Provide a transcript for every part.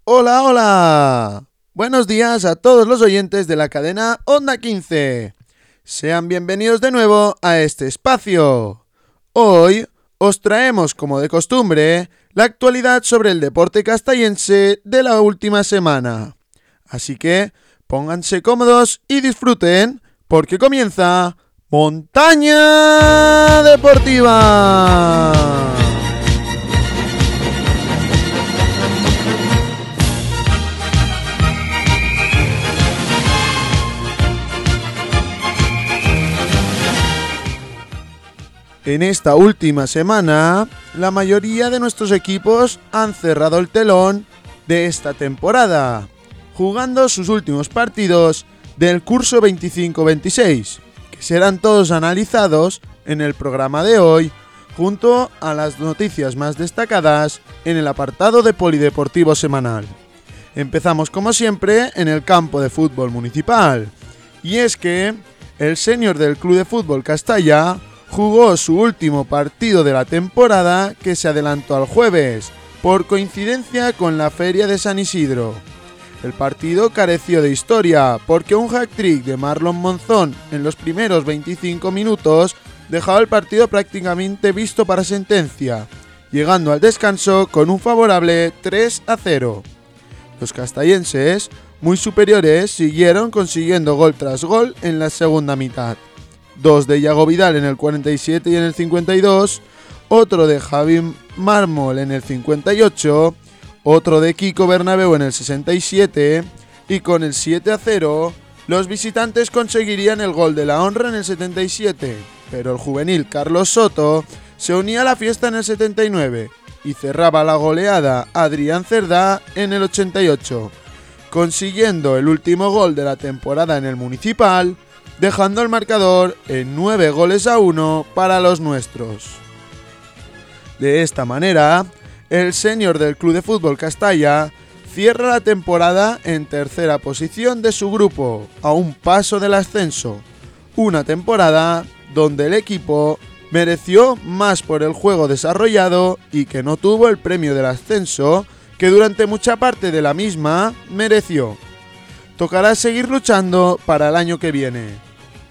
Hola, hola. Buenos días a todos los oyentes de la cadena Onda 15. Sean bienvenidos de nuevo a este espacio. Hoy os traemos, como de costumbre, la actualidad sobre el deporte castellense de la última semana. Así que pónganse cómodos y disfruten, porque comienza Montaña Deportiva. En esta última semana, la mayoría de nuestros equipos han cerrado el telón de esta temporada, jugando sus últimos partidos del curso 25-26, que serán todos analizados en el programa de hoy, junto a las noticias más destacadas en el apartado de Polideportivo Semanal. Empezamos como siempre en el campo de fútbol municipal, y es que el senior del Club de Fútbol Castalla jugó su último partido de la temporada, que se adelantó al jueves, por coincidencia con la Feria de San Isidro. El partido careció de historia, porque un hat-trick de Marlon Monzón en los primeros 25 minutos dejaba el partido prácticamente visto para sentencia, llegando al descanso con un favorable 3-0. Los castellenses, muy superiores, siguieron consiguiendo gol tras gol en la segunda mitad. Dos de Yago Vidal en el 47 y en el 52, otro de Javi Mármol en el 58, otro de Kiko Bernabéu en el 67, y con el 7-0, los visitantes conseguirían el gol de la honra en el 77, pero el juvenil Carlos Soto se unía a la fiesta en el 79 y cerraba la goleada Adrián Cerdá en el 88, consiguiendo el último gol de la temporada en el Municipal, dejando el marcador en 9-1 para los nuestros. De esta manera, el senior del Club de Fútbol Castalla cierra la temporada en tercera posición de su grupo, a un paso del ascenso, una temporada donde el equipo mereció más por el juego desarrollado y que no tuvo el premio del ascenso que durante mucha parte de la misma mereció. Tocará seguir luchando para el año que viene.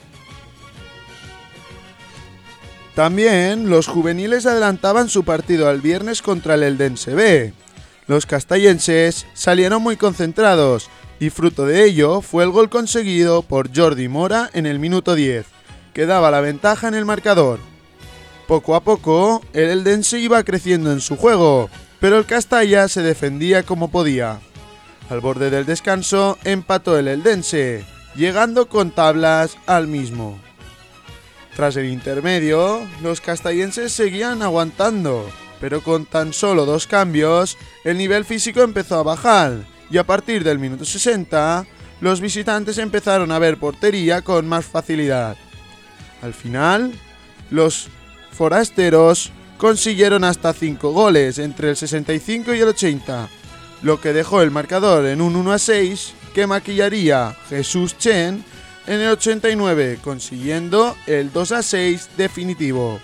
También los juveniles adelantaban su partido al viernes contra el Eldense B. Los castellenses salieron muy concentrados y fruto de ello fue el gol conseguido por Jordi Mora en el minuto 10, que daba la ventaja en el marcador. Poco a poco, el Eldense iba creciendo en su juego, pero el Castalla se defendía como podía. Al borde del descanso empató el Eldense, llegando con tablas al mismo. Tras el intermedio, los castellenses seguían aguantando, pero con tan solo 2 cambios, el nivel físico empezó a bajar, y a partir del minuto 60, los visitantes empezaron a ver portería con más facilidad. Al final, los forasteros consiguieron hasta 5 goles entre el 65 y el 80, lo que dejó el marcador en un 1-6 que maquillaría Jesús Chen en el 89, consiguiendo el 2-6 definitivo.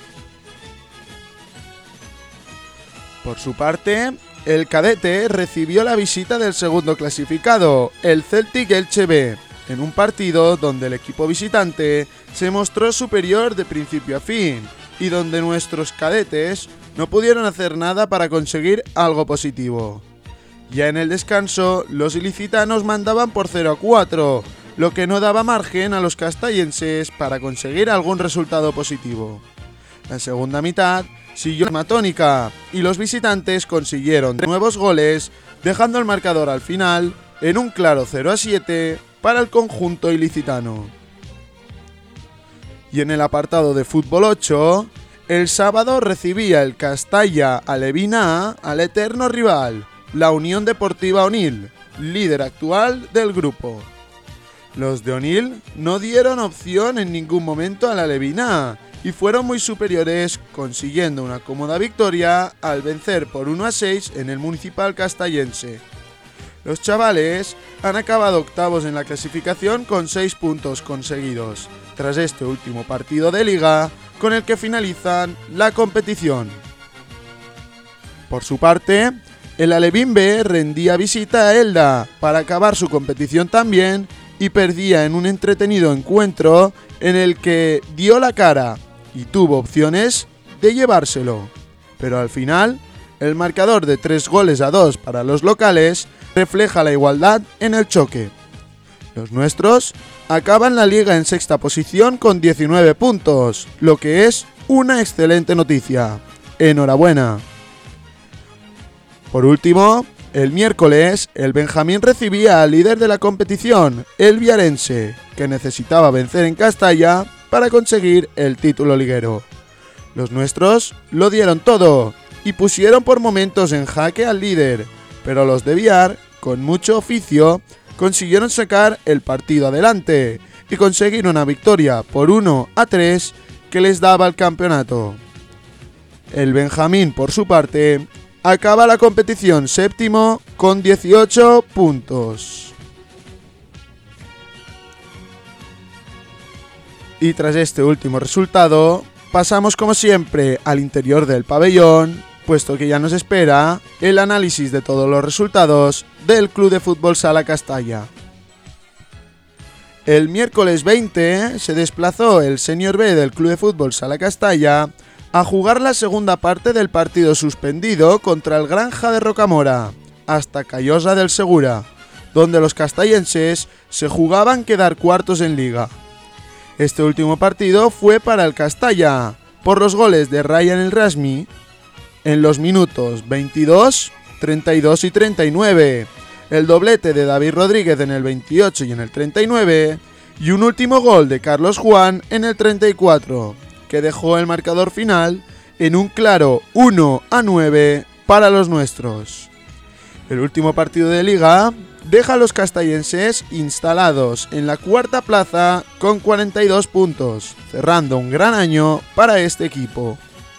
Por su parte, el cadete recibió la visita del segundo clasificado, el Celtic Elche B, en un partido donde el equipo visitante se mostró superior de principio a fin y donde nuestros cadetes no pudieron hacer nada para conseguir algo positivo. Ya en el descanso, los ilicitanos mandaban por 0-4, lo que no daba margen a los castellenses para conseguir algún resultado positivo. La segunda mitad siguió la misma tónica y los visitantes consiguieron nuevos goles, dejando el marcador al final en un claro 0-7 para el conjunto ilicitano. Y en el apartado de fútbol 8, el sábado recibía el Castalla Alevina al eterno rival, la Unión Deportiva Onil, líder actual del grupo. Los de Onil no dieron opción en ningún momento a la Alevina y fueron muy superiores, consiguiendo una cómoda victoria al vencer por 1-6 en el Municipal Castellense. Los chavales han acabado octavos en la clasificación con 6 puntos conseguidos, tras este último partido de liga con el que finalizan la competición. Por su parte, el Alevín B rendía visita a Elda para acabar su competición también y perdía en un entretenido encuentro en el que dio la cara y tuvo opciones de llevárselo. Pero al final, el marcador de 3-2 para los locales refleja la igualdad en el choque. Los nuestros acaban la liga en sexta posición con 19 puntos, lo que es una excelente noticia. ¡Enhorabuena! Por último, el miércoles, el Benjamín recibía al líder de la competición, el Viarense, que necesitaba vencer en Castalla para conseguir el título liguero. Los nuestros lo dieron todo y pusieron por momentos en jaque al líder, pero los de Viar, con mucho oficio, consiguieron sacar el partido adelante y conseguir una victoria por 1-3 que les daba el campeonato. El Benjamín, por su parte, acaba la competición séptimo con 18 puntos. Y tras este último resultado, pasamos como siempre al interior del pabellón, puesto que ya nos espera el análisis de todos los resultados del Club de Fútbol Sala Castalla. El miércoles 20 se desplazó el Senior B del Club de Fútbol Sala Castalla a jugar la segunda parte del partido suspendido contra el Granja de Rocamora, hasta Callosa del Segura, donde los castellenses se jugaban quedar cuartos en liga. Este último partido fue para el Castalla, por los goles de Ryan El Rasmi en los minutos 22, 32 y 39, el doblete de David Rodríguez en el 28 y en el 39, y un último gol de Carlos Juan en el 34, que dejó el marcador final en un claro 1-9 para los nuestros. El último partido de liga deja a los castellenses instalados en la cuarta plaza con 42 puntos, cerrando un gran año para este equipo.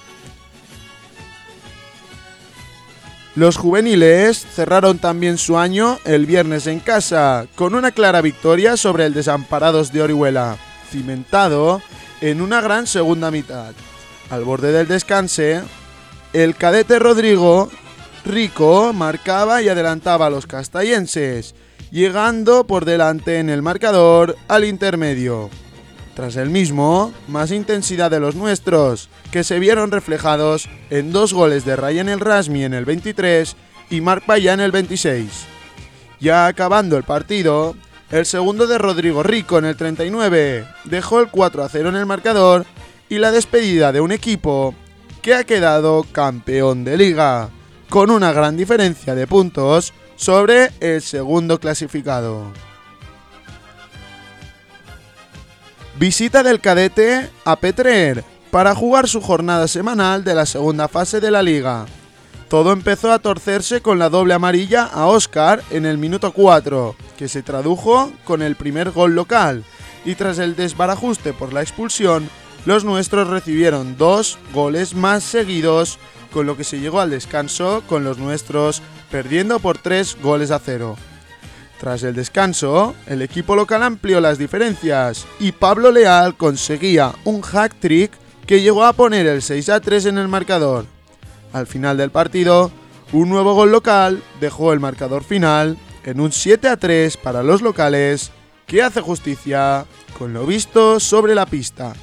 Los juveniles cerraron también su año el viernes en casa, con una clara victoria sobre el Desamparados de Orihuela, cimentado en una gran segunda mitad. Al borde del descanso, el cadete Rodrigo Rico marcaba y adelantaba a los castellenses, llegando por delante en el marcador al intermedio. Tras el mismo, más intensidad de los nuestros, que se vieron reflejados en 2 goles de Ryan El Rasmi en el 23 y Marc Payá en el 26. Ya acabando el partido, el segundo de Rodrigo Rico en el 39 dejó el 4-0 en el marcador y la despedida de un equipo que ha quedado campeón de liga, con una gran diferencia de puntos sobre el segundo clasificado. Visita del cadete a Petrer para jugar su jornada semanal de la segunda fase de la liga. Todo empezó a torcerse con la doble amarilla a Óscar en el minuto 4, que se tradujo con el primer gol local, y tras el desbarajuste por la expulsión, los nuestros recibieron 2 goles más seguidos, con lo que se llegó al descanso con los nuestros perdiendo por 3-0. Tras el descanso, el equipo local amplió las diferencias y Pablo Leal conseguía un hat-trick que llegó a poner el 6-3 en el marcador. Al final del partido, un nuevo gol local dejó el marcador final en un 7-3 para los locales, que hace justicia con lo visto sobre la pista.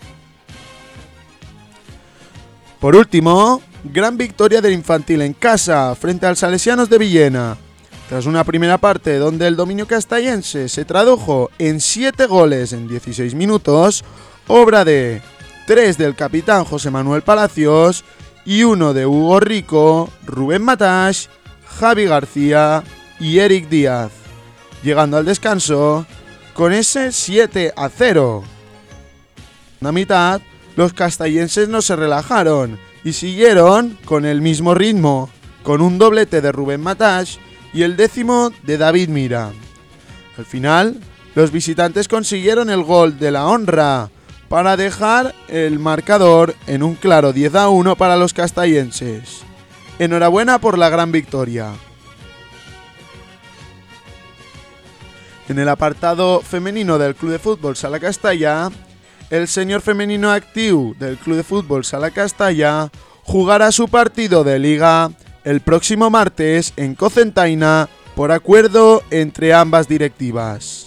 Por último, gran victoria del infantil en casa frente al Salesianos de Villena. Tras una primera parte donde el dominio castellense se tradujo en 7 goles en 16 minutos, obra de 3 del capitán José Manuel Palacios y 1 de Hugo Rico, Rubén Mataix, Javi García y Eric Díaz, llegando al descanso con ese 7-0. En la mitad, los castellenses no se relajaron y siguieron con el mismo ritmo, con un doblete de Rubén Mataix y el 10º de David Mira. Al final, los visitantes consiguieron el gol de la honra para dejar el marcador en un claro 10-1 para los castellenses. Enhorabuena por la gran victoria. En el apartado femenino del Club de Fútbol Sala Castalla, el senior femenino actiu del Club de Fútbol Sala Castalla jugará su partido de liga el próximo martes en Cocentaina por acuerdo entre ambas directivas.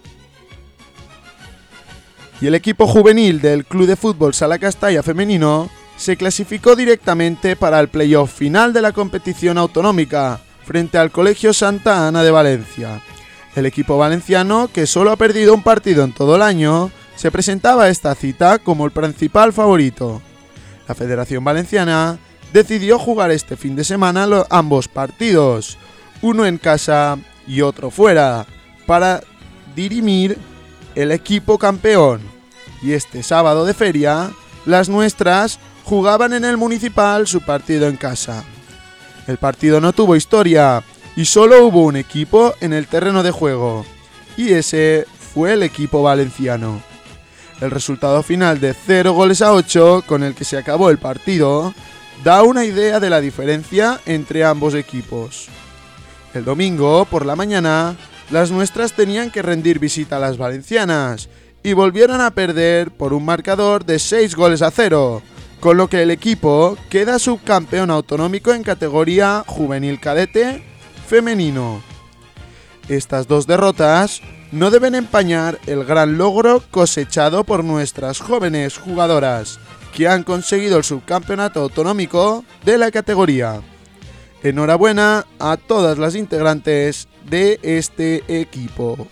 Y el equipo juvenil del Club de Fútbol Sala Castalla femenino se clasificó directamente para el playoff final de la competición autonómica frente al Colegio Santa Ana de Valencia. El equipo valenciano, que solo ha perdido un partido en todo el año, se presentaba a esta cita como el principal favorito. La Federación Valenciana decidió jugar este fin de semana ambos partidos, uno en casa y otro fuera, para dirimir el equipo campeón. Y este sábado de feria, las nuestras jugaban en el Municipal su partido en casa. El partido no tuvo historia y solo hubo un equipo en el terreno de juego, y ese fue el equipo valenciano. El resultado final de 0-8 con el que se acabó el partido da una idea de la diferencia entre ambos equipos. El domingo, por la mañana, las nuestras tenían que rendir visita a las valencianas y volvieron a perder por un marcador de 6-0, con lo que el equipo queda subcampeón autonómico en categoría juvenil cadete femenino. Estas dos derrotas no deben empañar el gran logro cosechado por nuestras jóvenes jugadoras, que han conseguido el subcampeonato autonómico de la categoría. Enhorabuena a todas las integrantes de este equipo.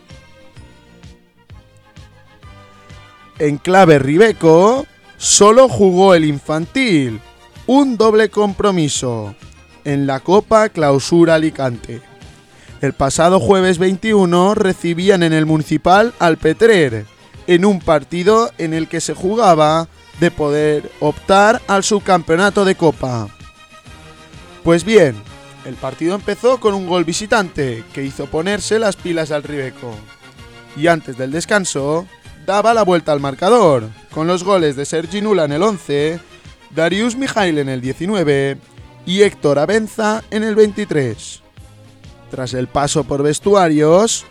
En clave Ribeco, solo jugó el infantil, un doble compromiso, en la Copa Clausura Alicante. El pasado jueves 21 recibían en el Municipal al Petrer, en un partido en el que se jugaba de poder optar al subcampeonato de Copa. Pues bien, el partido empezó con un gol visitante que hizo ponerse las pilas al Ribeco. Y antes del descanso, daba la vuelta al marcador, con los goles de Sergi Nula en el 11, Darius Mijail en el 19 y Héctor Abenza en el 23. Tras el paso por vestuarios,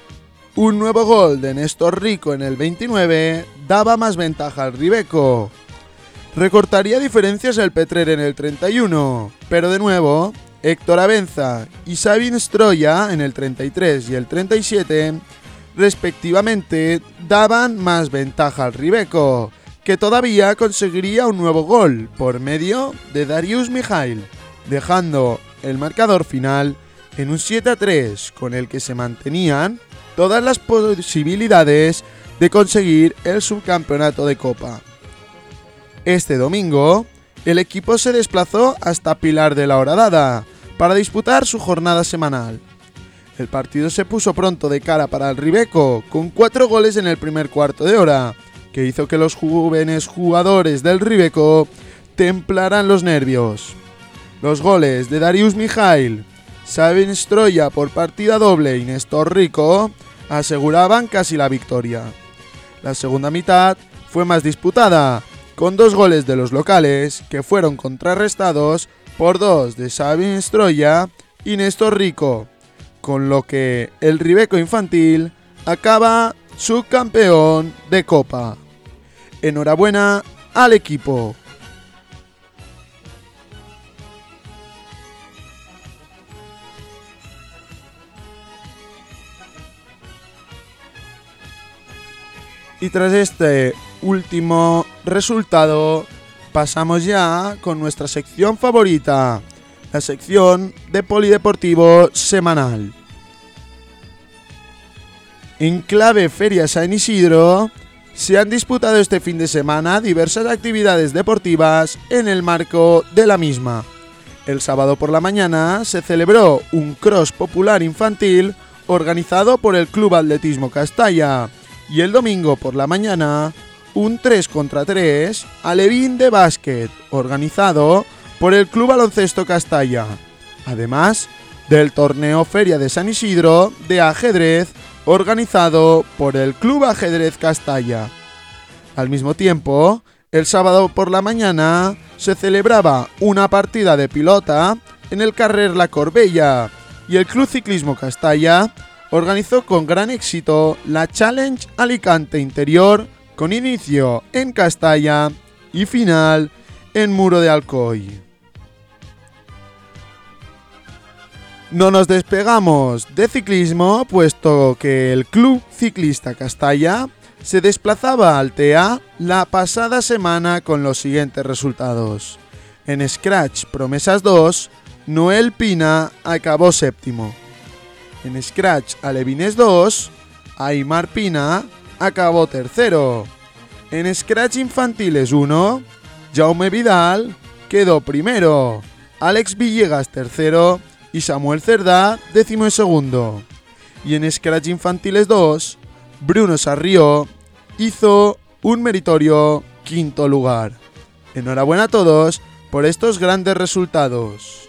un nuevo gol de Néstor Rico en el 29 daba más ventaja al Ribeco. Recortaría diferencias el Petrer en el 31, pero de nuevo, Héctor Abenza y Sabin Stroya en el 33 y el 37, respectivamente, daban más ventaja al Ribeco, que todavía conseguiría un nuevo gol por medio de Darius Mijail, dejando el marcador final en un 7-3, con el que se mantenían todas las posibilidades de conseguir el subcampeonato de Copa. Este domingo, el equipo se desplazó hasta Pilar de la Horadada para disputar su jornada semanal. El partido se puso pronto de cara para el Ribeco, con 4 goles en el primer cuarto de hora, que hizo que los jóvenes jugadores del Ribeco templaran los nervios. Los goles de Darius Mijail, Sabin Stroya por partida doble y Néstor Rico aseguraban casi la victoria. La segunda mitad fue más disputada, con 2 goles de los locales que fueron contrarrestados por 2 de Sabin Stroya y Néstor Rico, con lo que el Ribeco infantil acaba subcampeón de Copa. Enhorabuena al equipo. Y tras este último resultado, pasamos ya con nuestra sección favorita, la sección de Polideportivo Semanal. En clave Feria San Isidro, se han disputado este fin de semana diversas actividades deportivas en el marco de la misma. El sábado por la mañana se celebró un cross popular infantil organizado por el Club Atletismo Castalla, y el domingo por la mañana un 3 contra 3 alevín de básquet organizado por el Club Baloncesto Castalla, además del torneo Feria de San Isidro de ajedrez organizado por el Club Ajedrez Castalla. Al mismo tiempo, el sábado por la mañana se celebraba una partida de pilota en el Carrer La Corbella y el Club Ciclismo Castalla organizó con gran éxito la Challenge Alicante Interior, con inicio en Castalla y final en Muro de Alcoy. No nos despegamos de ciclismo, puesto que el Club Ciclista Castalla se desplazaba al TEA la pasada semana con los siguientes resultados. En Scratch Promesas 2, Noel Pina acabó séptimo. En Scratch Alevines 2, Aimar Pina acabó tercero. En Scratch Infantiles 1, Jaume Vidal quedó primero. Alex Villegas tercero y Samuel Cerdá décimo y segundo. Y en Scratch Infantiles 2, Bruno Sarrió hizo un meritorio quinto lugar. Enhorabuena a todos por estos grandes resultados.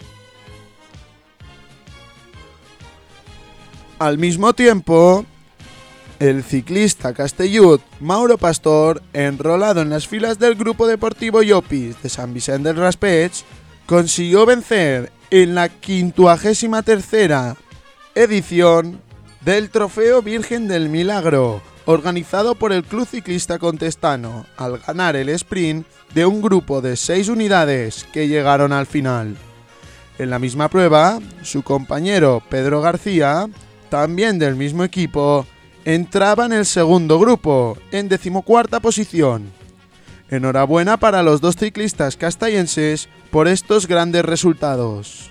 Al mismo tiempo, el ciclista castellut Mauro Pastor, enrolado en las filas del Grupo Deportivo Llopis de Sant Vicent del Raspeig, consiguió vencer en la 53ª edición del Trofeo Virgen del Milagro, organizado por el Club Ciclista Contestano, al ganar el sprint de un grupo de 6 unidades que llegaron al final. En la misma prueba, su compañero Pedro García, también del mismo equipo, entraba en el segundo grupo, en 14ª posición. Enhorabuena para los dos ciclistas castellenses por estos grandes resultados.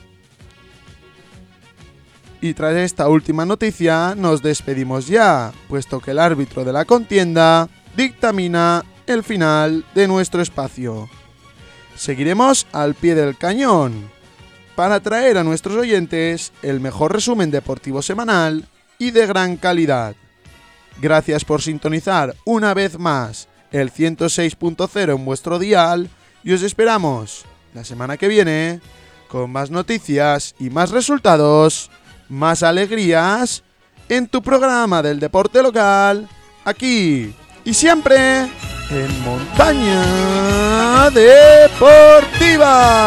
Y tras esta última noticia nos despedimos ya, puesto que el árbitro de la contienda dictamina el final de nuestro espacio. Seguiremos al pie del cañón para traer a nuestros oyentes el mejor resumen deportivo semanal y de gran calidad. Gracias por sintonizar una vez más el 106.0 en vuestro dial y os esperamos la semana que viene con más noticias y más resultados, más alegrías en tu programa del deporte local, aquí y siempre en Montaña Deportiva.